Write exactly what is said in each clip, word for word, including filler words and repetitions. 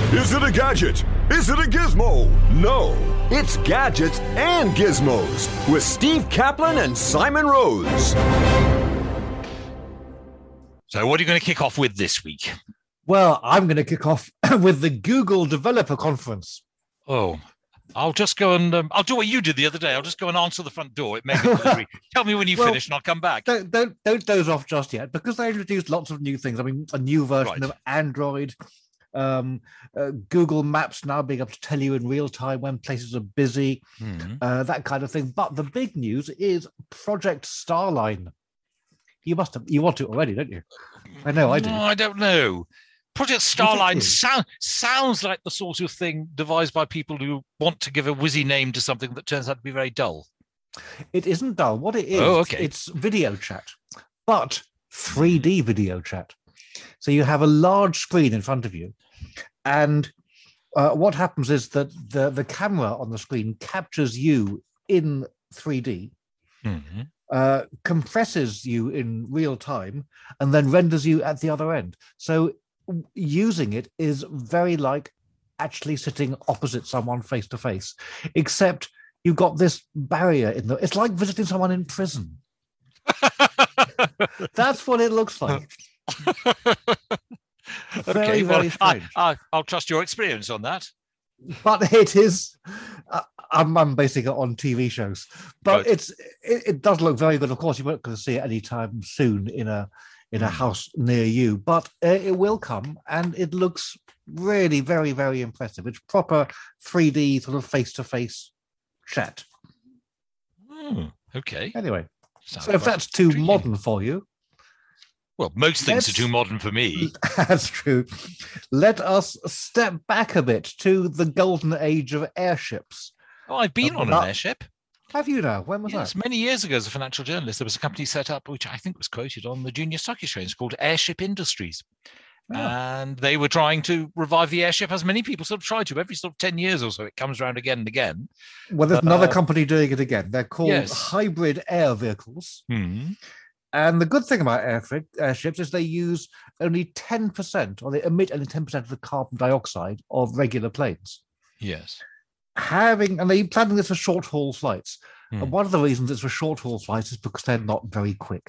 Is it a gadget? Is it a gizmo? No, it's Gadgets and Gizmos with Steve Kaplan and Simon Rose. So what are you going to kick off with this week? Well, I'm going to kick off with the Google Developer Conference. Oh, I'll just go and um, I'll do what you did the other day. I'll just go and answer the front door. It may be delivery. Tell me when you Well, finish and I'll come back. Don't, don't don't doze off just yet, because they introduced lots of new things. I mean, a new version Right. of Android, um, uh, Google Maps now being able to tell you in real time when places are busy, Mhm. uh, that kind of thing. But the big news is Project Starline. You must have you want it already, don't you? I know I do. No, I don't know. Project think Starline it? sound, sounds like the sort of thing devised by people who want to give a whizzy name to something that turns out to be very dull. It isn't dull. What it is, Oh, okay. it's video chat, but three D video chat. So you have a large screen in front of you, and uh, what happens is that the, the camera on the screen captures you in three D, Mhm. uh, compresses you in real time, and then renders you at the other end. So w- using it is very like actually sitting opposite someone face to face, except you've got this barrier in the. It's like visiting someone in prison. That's what it looks like. Very, okay, well, very I, strange. I, I'll trust your experience on that. But it is. Uh, I'm, I'm basing it on T V shows, but Right. it's it, it does look very good. Of course, you won't going to see it anytime soon in a in a Hmm. house near you, but uh, it will come, and it looks really very, very impressive. It's proper three D sort of face to face chat. Hmm, okay. Anyway, Sounds so if quite that's too intriguing. modern for you, Well, most things let's- are too modern for me. that's true. Let us step back a bit to the golden age of airships. Oh, I've been Uh, on that- an airship. Have you now? When was Yes, that? many years ago as a financial journalist, there was a company set up, which I think was quoted on the Junior Stock Exchange, called Airship Industries. Ah. And they were trying to revive the airship, as many people sort of try to. Every sort of ten years or so, it comes around again and again. Well, there's another Uh, company doing it again. They're called yes. hybrid air vehicles. Hmm. And the good thing about air, airships is they use only ten percent, or they emit only ten percent of the carbon dioxide of regular planes. Yes. Having, and they're planning this for short haul flights. Hmm. And one of the reasons it's for short haul flights is because they're not very quick.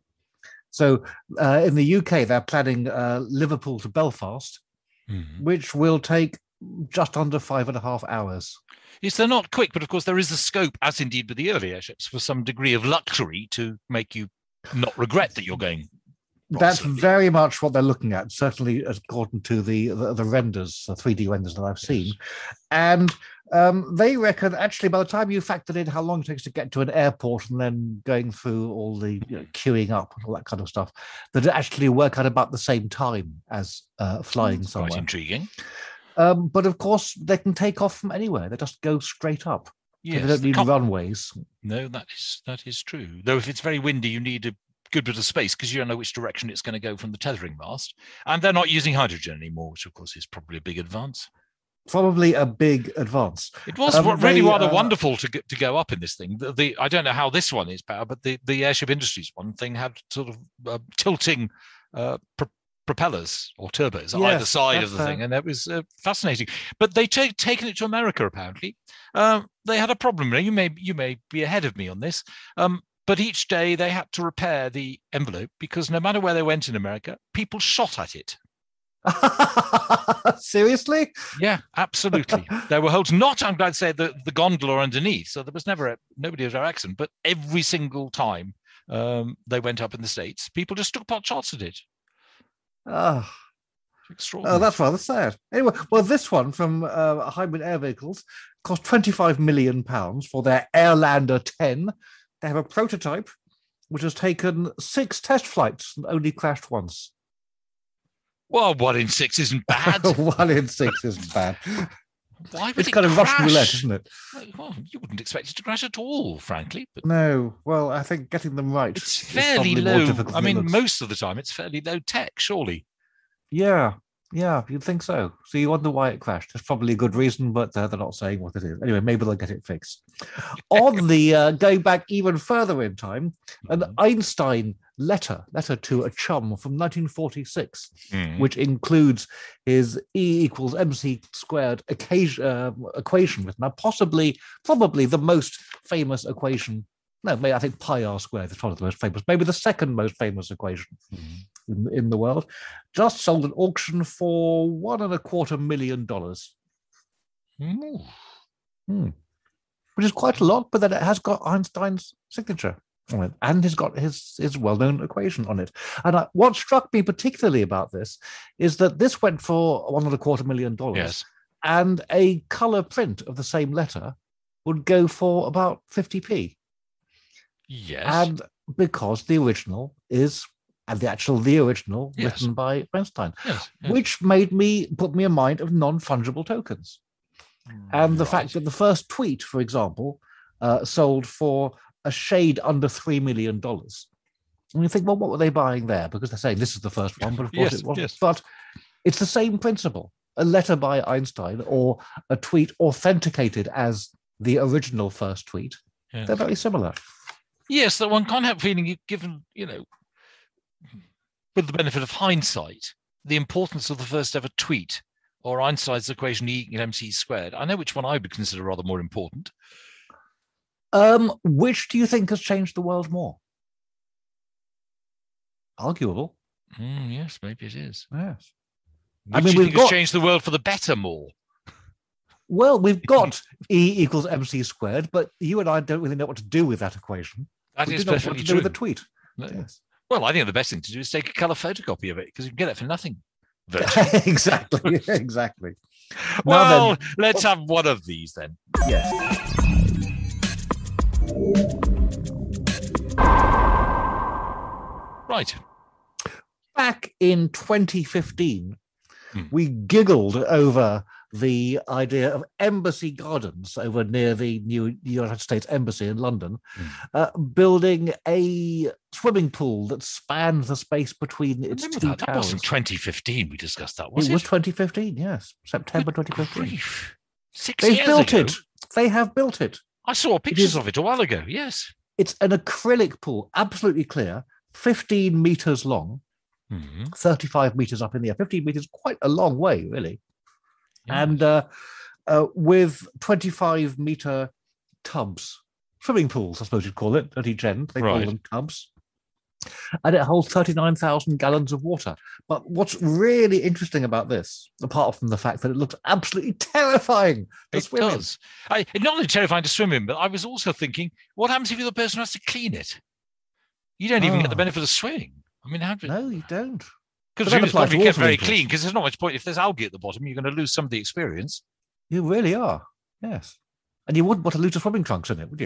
So uh, in the U K, they're planning uh, Liverpool to Belfast, Hmm. which will take just under five and a half hours. Yes, they're not quick, but of course there is a scope, as indeed with the early airships, for some degree of luxury to make you not regret that you're going. rather That's slowly. very much what they're looking at, certainly according to the the, the renders, the three D renders that I've seen. Yes. And um, they reckon actually by the time you factor in how long it takes to get to an airport and then going through all the you know, queuing up and all that kind of stuff, that it actually work out about the same time as uh, flying Quite somewhere. intriguing. Um, but of course, they can take off from anywhere. They just go straight up. So Yes, they don't the need com- runways. No, that is that is true. Though if it's very windy, you need a good bit of space because you don't know which direction it's going to go from the tethering mast. And they're not using hydrogen anymore, which of course is probably a big advance. Probably a big advance. It was Um, wa- really they, rather uh, wonderful to get, to go up in this thing. The, the I don't know how this one is powered, but the, the airship industries one thing had sort of uh, tilting uh, pro- propellers or turbos either Yes, side that's of the thing, fair. and that was uh, fascinating. But they take taken it to America apparently. Um, they had a problem. Now, you may you may be ahead of me on this. Um, but each day they had to repair the envelope because no matter where they went in America, people shot at it. Seriously? Yeah, absolutely. There were holes, not, I'm glad to say, the, the gondola underneath. So there was never, a, nobody was our accident, but every single time um, they went up in the States, people just took pot shots at it. Oh, Extraordinary. oh, that's rather sad. Anyway, well, this one from uh, Hybrid Air Vehicles cost twenty-five million pounds for their Airlander ten. They have a prototype which has taken six test flights and only crashed once. Well, one in six isn't bad. One in six isn't bad. Why would It's it kind of Russian crash? roulette, isn't it? Well, you wouldn't expect it to crash at all, frankly. But No. Well, I think getting them right it's is fairly probably more low. difficult I than it mean, looks. most of the time, it's fairly low tech, surely. Yeah, yeah, you'd think so. So you wonder why it crashed. There's probably a good reason, but uh, they're not saying what it is. Anyway, maybe they'll get it fixed. On the uh, going back even further in time, an Mhm. Einstein letter, letter to a chum from nineteen forty-six, Mm. which includes his E equals mc squared occasion, uh, equation with now possibly, probably the most famous equation. No, maybe I think pi r squared is probably the most famous, maybe the second most famous equation Mm. in, in the world. Just sold at auction for one and a quarter million dollars. Ooh. Hmm. Which is quite a lot, but then it has got Einstein's signature on it, and has got his, his well-known equation on it. And I, what struck me particularly about this is that this went for one and a quarter million dollars, Yes. and a color print of the same letter would go for about fifty p. Yes. And because the original is, and the actual the original Yes. written by Einstein, yes. yes. which made me put me in mind of non-fungible tokens. And the Right. fact that the first tweet, for example, uh, sold for a shade under three million dollars. And you think, well, what were they buying there? Because they're saying this is the first one, but of course Yes, it wasn't. yes. But it's the same principle. A letter by Einstein or a tweet authenticated as the original first tweet. Yes. They're very similar. Yes, that one can't help feeling, you- given, you know, with the benefit of hindsight, the importance of the first ever tweet or Einstein's equation E equals mc squared. I know which one I would consider rather more important. Um, which do you think has changed the world more? Arguable. Mm, yes, maybe it is. Yes. Which I mean, do you we've think has got- changed the world for the better more? Well, we've got E equals mc squared, but you and I don't really know what to do with that equation. That we is do not know what perfectly to do true. with the tweet. No. Yes. Well, I think the best thing to do is take a colour photocopy of it because you can get it for nothing. Virtually. exactly, exactly. Now Well, then- let's have one of these then. Yes. Right. Back in twenty fifteen, Hmm. we giggled over the idea of embassy gardens over near the new United States Embassy in London, Hmm. uh, building a swimming pool that spanned the space between its Remember two that? That towers. wasn't twenty fifteen we discussed that, was it it? was twenty fifteen, yes, September Good twenty fifteen. grief. Six They've years built ago. it. They have built it. I saw pictures is- of it a while ago. Yes. It's an acrylic pool, absolutely clear, fifteen meters long, Mhm. thirty-five meters up in the air. fifteen meters, quite a long way, really. Yeah. And uh, uh, with twenty-five meter tubs, swimming pools, I suppose you'd call it, at each end. They call Right. them tubs. And it holds thirty-nine thousand gallons of water. But what's really interesting about this, apart from the fact that it looks absolutely terrifying to It swim in, does. I, it's not only terrifying to swim in, but I was also thinking, what happens if you're the person who has to clean it? You don't even get the Oh. benefit of swimming. I mean, how do no, you don't. because that it's got applies to to be all kept very swimming pools. clean because there's not much point. If there's algae at the bottom, you're going to lose some of the experience. You really are. Yes. And you wouldn't want to lose your swimming trunks in it, would you?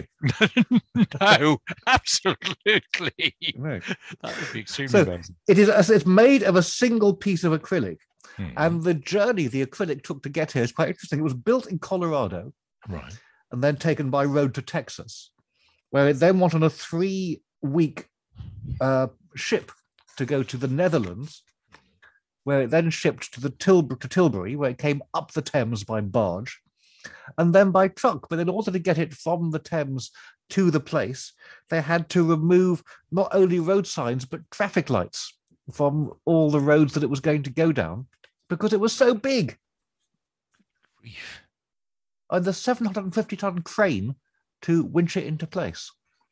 No, absolutely. No. That would be extremely So- bad. It is. It's made of a single piece of acrylic, Hmm. and the journey the acrylic took to get here is quite interesting. It was built in Colorado Right. and then taken by road to Texas, where it then went on a three-week uh, ship to go to the Netherlands, where it then shipped to the Tilb- to Tilbury, where it came up the Thames by barge, and then by truck. But in order to get it from the Thames to the place, they had to remove not only road signs but traffic lights from all the roads that it was going to go down because it was so big. Grief. And the seven hundred fifty ton crane to winch it into place.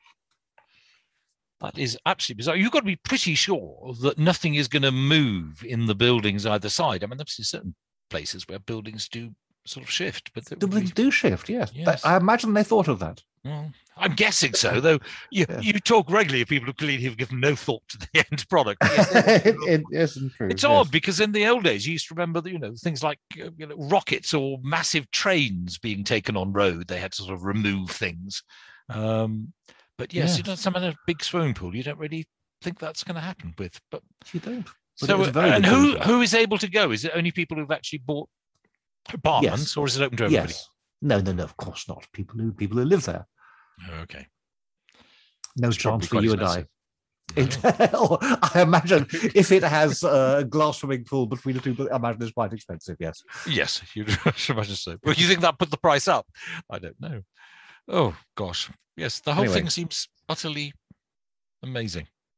That is absolutely bizarre. You've got to be pretty sure that nothing is going to move in the buildings either side. I mean, there's certain places where buildings do sort of shift, but that The would be- buildings do shift, yes. That- Yes. I imagine they thought of that. well, I'm guessing so, though. You, Yeah. you talk regularly of people who clearly have given no thought to the end product. it, it isn't true. It's yes. odd because in the old days you used to remember that, you know, things like uh, you know, rockets or massive trains being taken on road. They had to sort of remove things. Um, but yes, Yes. you know, some of a big swimming pool, you don't really think that's going to happen with. But You don't. But so, it was a very and good who swimming pool. who is able to go? Is it only people who've actually bought apartments, Yes. or is it open to everybody? Yes. No, no, no, of course not. People who people who live there. Oh, okay. No It's probably chance for quite you and I. expensive. It, or I imagine if it has a glass swimming pool between the two, I imagine it's quite expensive, yes. Yes, you should imagine so. Well, you think that put the price up? I don't know. Oh gosh, yes, the whole Anyway. thing seems utterly amazing.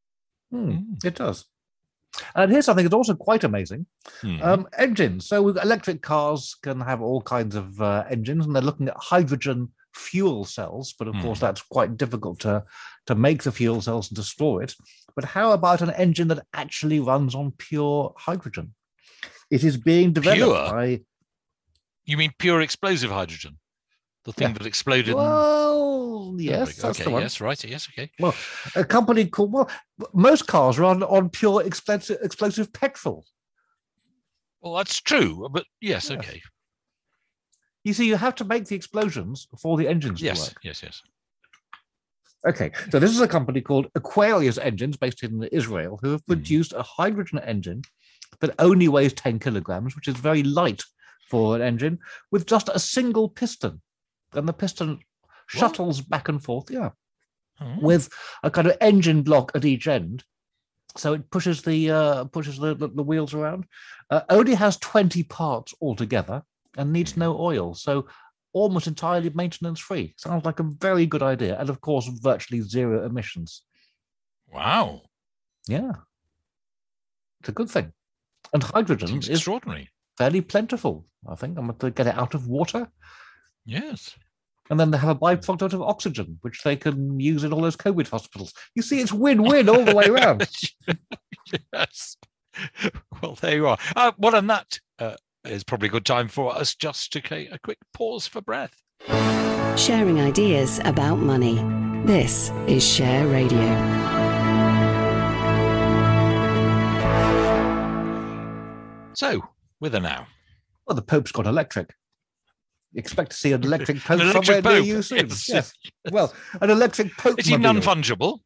Hmm, Mm. It does. And here's something that's also quite amazing. Mm. Um, engines. So we've got electric cars can have all kinds of uh, engines, and they're looking at hydrogen fuel cells. But of Mm. course, that's quite difficult to, to make the fuel cells and to store it. But how about an engine that actually runs on pure hydrogen? It is being developed Pure? by... You mean pure explosive hydrogen? The thing Yeah. that exploded? Well, in... yes, that's okay, the one. yes, right, yes, okay. Well, a company called... Well, most cars run on pure explosive, explosive petrol. Well, that's true, but yes, Yeah. okay. You see, you have to make the explosions for the engines to Yes, work. yes, yes. Okay, so this is a company called Aquarius Engines, based in Israel, who have Hmm. produced a hydrogen engine that only weighs ten kilograms, which is very light for an engine, with just a single piston. And the piston shuttles back and forth, yeah, Oh. with a kind of engine block at each end. So it pushes the uh, pushes the, the, the wheels around. Uh, only has twenty parts altogether and needs no oil. So almost entirely maintenance free. Sounds like a very good idea. And of course, virtually zero emissions. Wow. Yeah. It's a good thing. And hydrogen Seems is extraordinary. fairly plentiful, I think. I'm going to get it out of water. Yes. And then they have a byproduct out of oxygen, which they can use in all those COVID hospitals. You see, it's win-win all the way around. Yes. Well, there you are. Uh, well, and that uh, is probably a good time for us just to take a quick pause for breath. Sharing ideas about money. This is Share Radio. So, whither now? Well, the Pope's got electric. You expect to see an electric Pope An somewhere electric near Pope, you soon. yes. Yes. Well, an electric Pope. Is he non-fungible?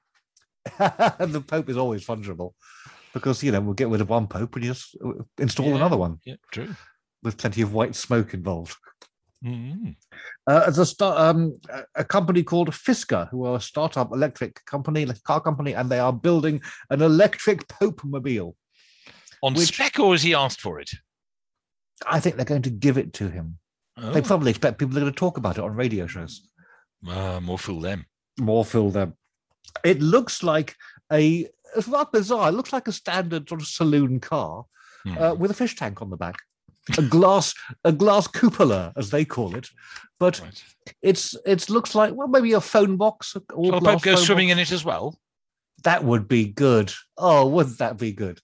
The Pope is always fungible because, you know, we'll get rid of one Pope and you just install Yeah, another one Yeah, true. with plenty of white smoke involved. Mm. Uh, as a, start, um, a company called Fisker, who are a startup electric company, like car company, and they are building an electric Pope mobile. On Which- spec, or has he asked for it? I think they're going to give it to him. Oh. They probably expect people are going to talk about it on radio shows. Uh, more fool them. More fill them. It looks like a, it's rather bizarre. It looks like a standard sort of saloon car Hmm. uh, with a fish tank on the back, a glass, a glass cupola, as they call it. But Right. it's it looks like, well, maybe a phone box. All Shall the glass Pope go phone swimming box. in it as well? That would be good. Oh, wouldn't that be good?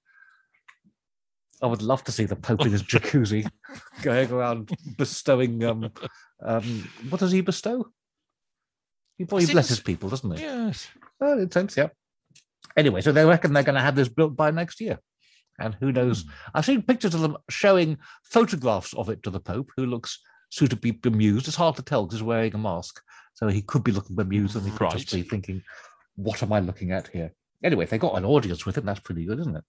I would love to see the Pope in his jacuzzi going around bestowing. Um, um, what does he bestow? He probably Seems- blesses people, doesn't he? Yes. Oh, in a sense, yeah. Anyway, so they reckon they're going to have this built by next year. And who knows? I've seen pictures of them showing photographs of it to the Pope, who looks suitably bemused. It's hard to tell because he's wearing a mask. So he could be looking bemused and he could just Right. be thinking, what am I looking at here? Anyway, if they got an audience with him, that's pretty good, isn't it?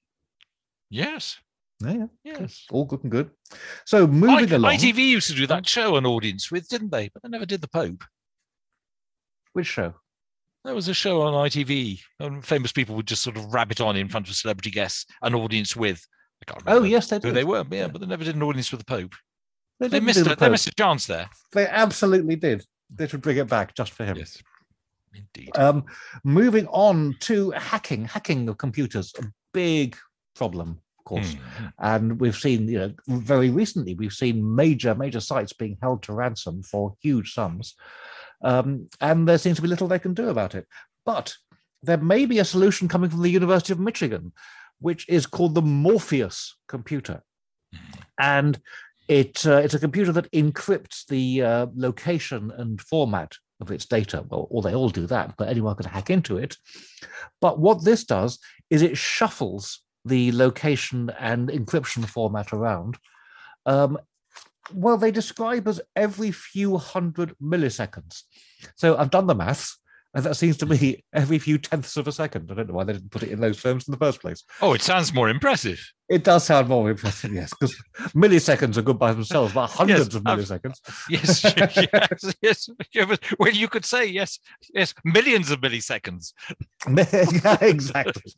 Yes. Yeah, yeah. Yes. All good and good. So moving I, along. I T V used to do that show an audience with, didn't they? But they never did the Pope. Which show? There was a show on I T V, and famous people would just sort of rabbit on in front of celebrity guests, an audience with. I can't Oh, remember yes, they who did. they were, yeah, Yeah. but they never did an audience with the Pope. They, They didn't missed do the it. They Pope. missed a chance there. They absolutely did. They should bring it back just for him. Yes, indeed. Um, moving on to hacking, hacking of computers, a big problem, of course. Hmm. And we've seen, you know, very recently, we've seen major, major sites being held to ransom for huge sums. Um, and there seems to be little they can do about it. But there may be a solution coming from the University of Michigan, which is called the Morpheus computer. And it uh, it's a computer that encrypts the uh, location and format of its data. Well, or they all do that, but anyone can hack into it. But what this does is it shuffles the location and encryption format around. Um, well, they describe as every few hundred milliseconds. So I've done the maths, and that seems to me every few tenths of a second. I don't know why they didn't put it in those terms in the first place. Oh, it sounds more impressive. It does sound more impressive, yes, because milliseconds are good by themselves, but hundreds Yes, of I've- milliseconds. Yes, yes, yes. Yeah, but- Well, you could say yes, yes, millions of milliseconds. Yeah, exactly.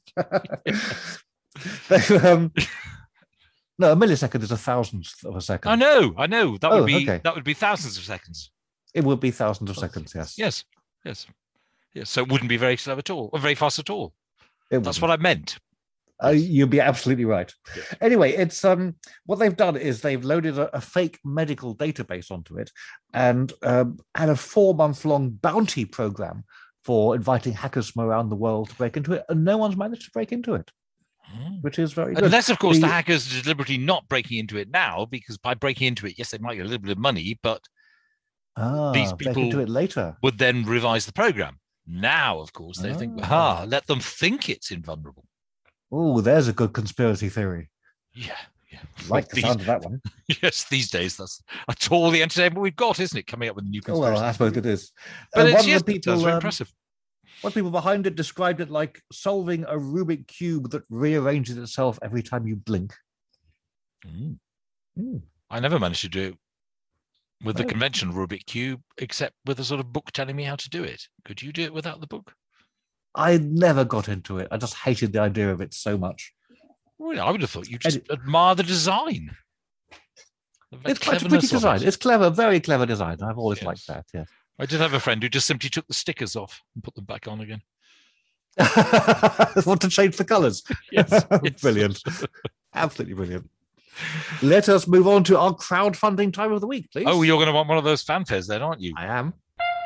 They, um, no, a millisecond is a thousandth of a second. I know, I know. That would Oh, be okay. that would be thousands of seconds. It would be thousands of seconds, yes. Yes, yes, yes. So it wouldn't be very slow at all, or very fast at all. It That's wouldn't. what I meant. Uh, you'd be absolutely right. Yeah. Anyway, it's um what they've done is they've loaded a, a fake medical database onto it and um, had a four-month-long bounty program for inviting hackers from around the world to break into it, and no one's managed to break into it, Mm. which is very good. Unless, of course, the, The- hackers are deliberately not breaking into it now, because by breaking into it, yes, they might get a little bit of money, but ah, these break into people- it later. would then revise the program. Now, of course, they think, Ah. ah, let them think it's invulnerable. Oh, there's a good conspiracy theory. Yeah, yeah. Like the These- sound of that one. Yes, these days that's that's all the entertainment we've got, isn't it? Coming up with a new Oh, well, conspiracy. I suppose it is. But Uh, it's, one yes, of the people, that's very um, impressive. one people behind it described it like solving a Rubik cube that rearranges itself every time you blink. Mm. Mm. I never managed to do it with the Oh. conventional Rubik cube, except with a sort of book telling me how to do it. Could you do it without the book? I never got into it. I just hated the idea of it so much. Well, I would have thought you just Edi- admire the design. The very It's quite a cleverness pretty of design. it. It's clever, very clever design. I've always Yes. liked that. Yeah. I did have a friend who just simply took the stickers off and put them back on again. Want to change the colours? Yes, yes. Brilliant. Absolutely brilliant. Let us move on to our crowdfunding time of the week, please. Oh, you're going to want one of those fanfares then, aren't you? I am.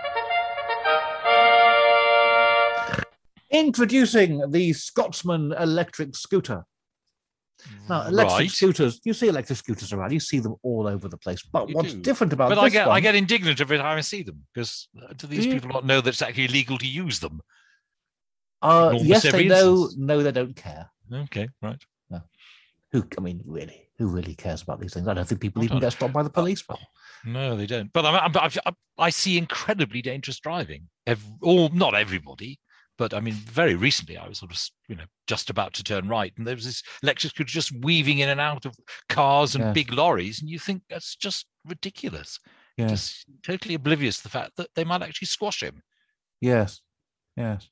Introducing the Scotsman electric scooter. Now, electric Right. scooters, you see electric scooters around, you see them all over the place. But You what's do. different about But this I get one, I get indignant every time I see them, because do these Do you? people not know that it's actually illegal to use them? uh, almost yes, every they know, instance. no, they don't care. Okay, right. Who, I mean, really, who really cares about these things? I don't think people I even don't- get stopped by the police. But No, they don't. But I'm, I'm, I I see incredibly dangerous driving. Ev all not everybody, but I mean, very recently I was sort of, you know, just about to turn right, and there was this electric scooter just weaving in and out of cars and Yes. big lorries, and you think that's just ridiculous. yeah, Just totally oblivious to the fact that they might actually squash him. yes, yes.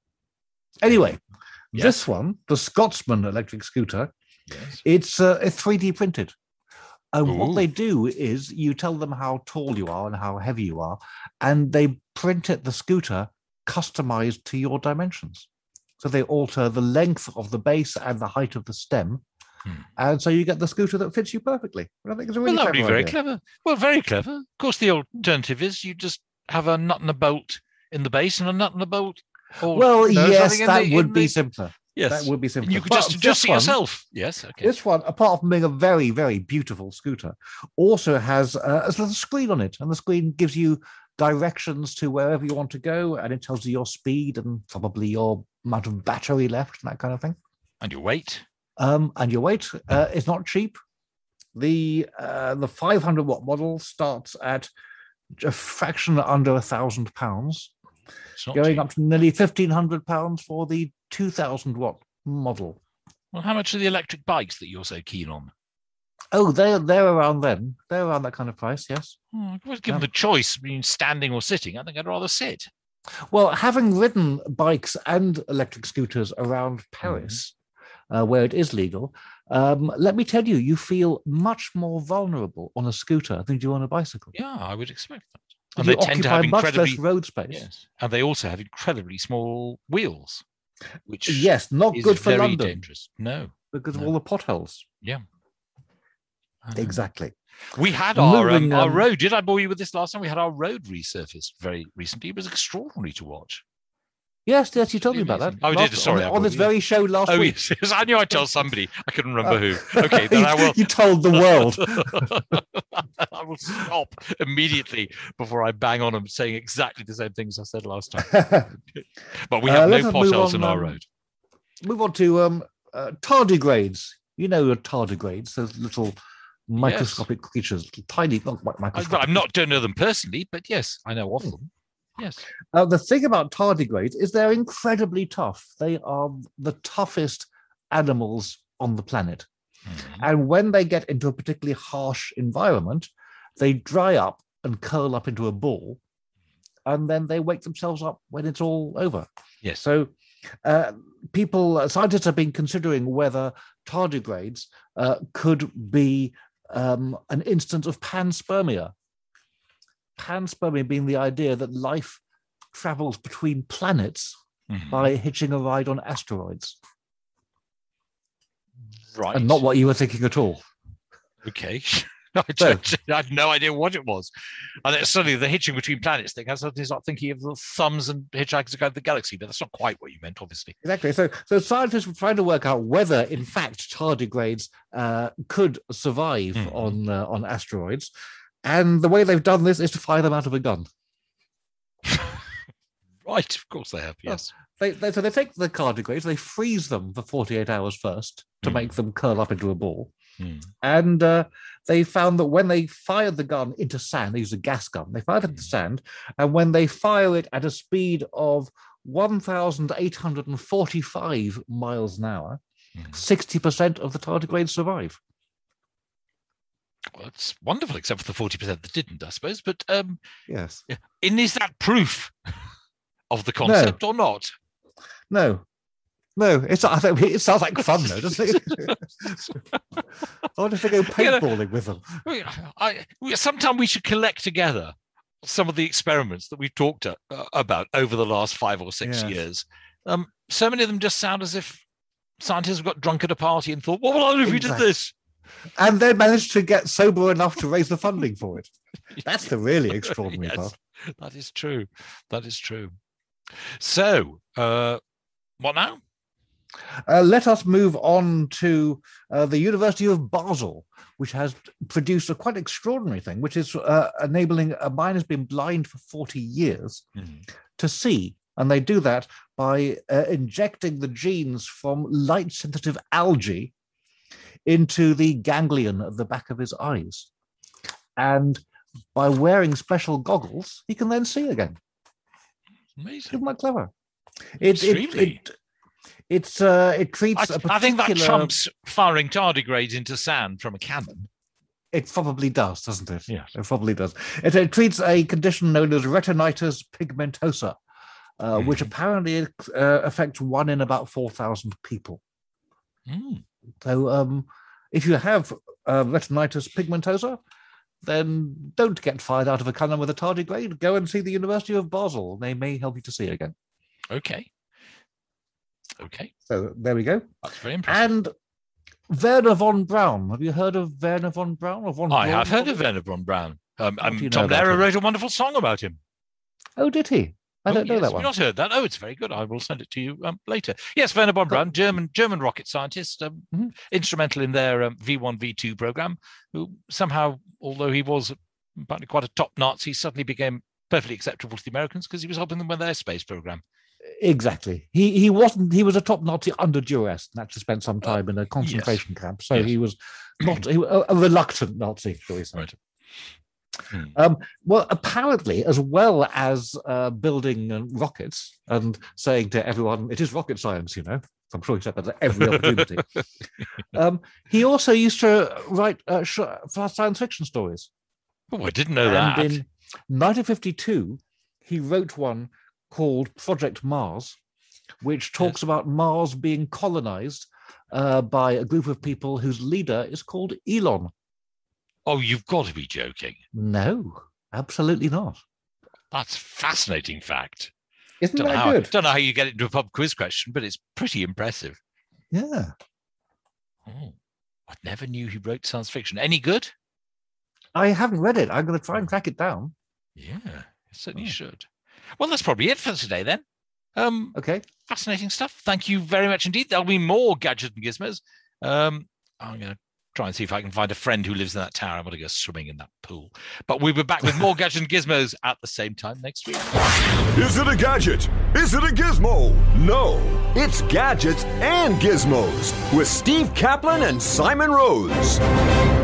Anyway, Yes. this one, the Scotsman electric scooter, Yes. it's uh, it's three D printed. And Ooh. what they do is you tell them how tall you are and how heavy you are, and they print it, the scooter, customized to your dimensions. So they alter the length of the base and the height of the stem. Hmm. And so you get the scooter that fits you perfectly. I think it's a really Well, that would be clever very idea. clever. Well, very clever. Of course, the alternative is you just have a nut and a bolt in the base and a nut and a bolt. Or, Well, you know, yes, something in that the- would in be the- simpler. Yes. That would be simpler. And you could But just this adjust it one- yourself. Yes. Okay. This one, apart from being a very, very beautiful scooter, also has uh, a little screen on it. And the screen gives you directions to wherever you want to go. And it tells you your speed and probably your amount of battery left and that kind of thing. And your weight. Um, and your weight uh, is not cheap. The uh, the five hundred watt model starts at a fraction under a thousand pounds, It's not going cheap. up to nearly fifteen hundred pounds for the two thousand watt model. Well, how much are the electric bikes that you're so keen on? Oh, they're they're around then. They're around that kind of price, yes. Hmm, if I was given Yeah. the choice between standing or sitting, I think I'd rather sit. Well, having ridden bikes and electric scooters around Paris, uh, where it is legal, um, let me tell you, you feel much more vulnerable on a scooter than you do on a bicycle. Yeah, I would expect that. And You they tend to have occupy much incredibly less road space. yes, and they also have incredibly small wheels, which Yes, not is good for very London dangerous. No, because of no. all the potholes. yeah, I know. Exactly. We had our um, Moving, our um, road. Did I bore you with this last time? We had our road resurfaced very recently. It was extraordinary to watch. Yes, yes, you told me about that. Amazing. Oh, did Last- you? Sorry, on, I on brought this you- very show last Oh week. yes, yes, I knew I'd tell somebody. I couldn't remember Uh, who. Okay, then I will. You told the world. I will stop immediately before I bang on them saying exactly the same things I said last time. But we Uh, have let no us move potholes on, in our um, road. Move on to um, uh, tardigrades. You know your tardigrades, those little microscopic creatures, tiny, not mi- I, microscopic. I'm not don't know them personally, but yes, I know of them. Yes. Uh, the thing about tardigrades is they're incredibly tough. They are the toughest animals on the planet. Mhm. And when they get into a particularly harsh environment, they dry up and curl up into a ball, and then they wake themselves up when it's all over. Yes. So uh, people, uh, scientists have been considering whether tardigrades uh, could be um, an instance of panspermia. Panspermia being the idea that life travels between planets Mhm. by hitching a ride on asteroids. Right. And not what you were thinking at all. Okay. I, don't, I had no idea what it was. And then suddenly the hitching between planets thing, I suddenly start thinking of the thumbs and hitchhikers go to the galaxy, but that's not quite what you meant, obviously. Exactly. So, so scientists were trying to work out whether, in fact, tardigrades uh, could survive Mhm. on uh, on asteroids, and the way they've done this is to fire them out of a gun. Right, of course they have, yes. They, they so they take the tardigrades, they freeze them for forty-eight hours first to Mhm. make them curl up into a ball, Hmm. and uh, they found that when they fired the gun into sand, they used a gas gun. They fired it into sand, and when they fire it at a speed of one thousand eight hundred forty-five miles an hour, Mhm. sixty percent of the tardigrades survive. Well, it's wonderful, except for the forty percent that didn't, I suppose. But um, Yes. and is that proof of the concept or not? No. No, it's. I think it sounds like fun though, doesn't it? I wonder if they go paintballing with them. I, I, we, sometime we should collect together some of the experiments that we've talked uh, about over the last five or six Yes. years. Um, so many of them just sound as if scientists got drunk at a party and thought, "What will I do if we did Exactly. this?" And they managed to get sober enough to raise the funding for it. That's the really extraordinary Yes, part. that is true. That is true. So, uh, what now? Uh, let us move on to uh, the University of Basel, which has produced a quite extraordinary thing, which is uh, enabling a mind has been blind for forty years Mhm. to see. And they do that by uh, injecting the genes from light-sensitive algae into the ganglion at the back of his eyes. And by wearing special goggles, he can then see again. Amazing. Isn't that clever? It, it, Extremely. it, it's, uh, it treats I, a particular... I think that trumps firing tardigrades into sand from a cannon. It probably does, doesn't it? Yes. It probably does. It, it treats a condition known as retinitis pigmentosa, uh, which Mhm. apparently uh, affects one in about four thousand people. Mm. So um, if you have uh, retinitis pigmentosa, then don't get fired out of a cannon with a tardigrade. Go and see the University of Basel. They may help you to see again. Okay. Okay. So there we go. That's very impressive. And Werner von Braun. Have you heard of Werner von Braun? Or von I Braun? have heard of Werner von Braun. Um, What um, do you know Tom about Lehrer him? wrote a wonderful song about him. Oh, did he? I Oh, don't know yes, that We've one. not heard that. Oh, it's very good. I will send it to you um, later. Yes, Werner von Braun, German German rocket scientist, um, Mhm. instrumental in their um, V one, V two program, who somehow, although he was apparently quite a top Nazi, suddenly became perfectly acceptable to the Americans because he was helping them with their space program. Exactly. He he wasn't. He was a top Nazi under duress, and actually spent some time in a concentration camp. So Yes. he was not he, a, a reluctant Nazi, shall we say? Right. Hmm. Um, well, apparently, as well as uh, building uh, rockets and saying to everyone, "It is rocket science," you know. I'm sure he said that at every opportunity. um, he also used to write uh, sh- science fiction stories. Oh, I didn't know And that. in nineteen fifty-two, he wrote one called Project Mars, which talks about Mars being colonized uh, by a group of people whose leader is called Elon. Oh, you've got to be joking. No, absolutely not. That's a fascinating fact. Isn't Don't know, that how, good? don't know how you get it into a pub quiz question, but it's pretty impressive. Yeah. Oh, I never knew he wrote science fiction. Any good? I haven't read it. I'm going to try and track it down. Yeah, it certainly Oh. should. Well, that's probably it for today then. Um, Okay. fascinating stuff. Thank you very much indeed. There'll be more gadgets and gizmos. Um, I'm going to try and see if I can find a friend who lives in that tower. I'm going to go swimming in that pool. But we'll be back with more gadgets and gizmos at the same time next week. Is it a gadget? Is it a gizmo? No, it's Gadgets and Gizmos with Steve Kaplan and Simon Rose.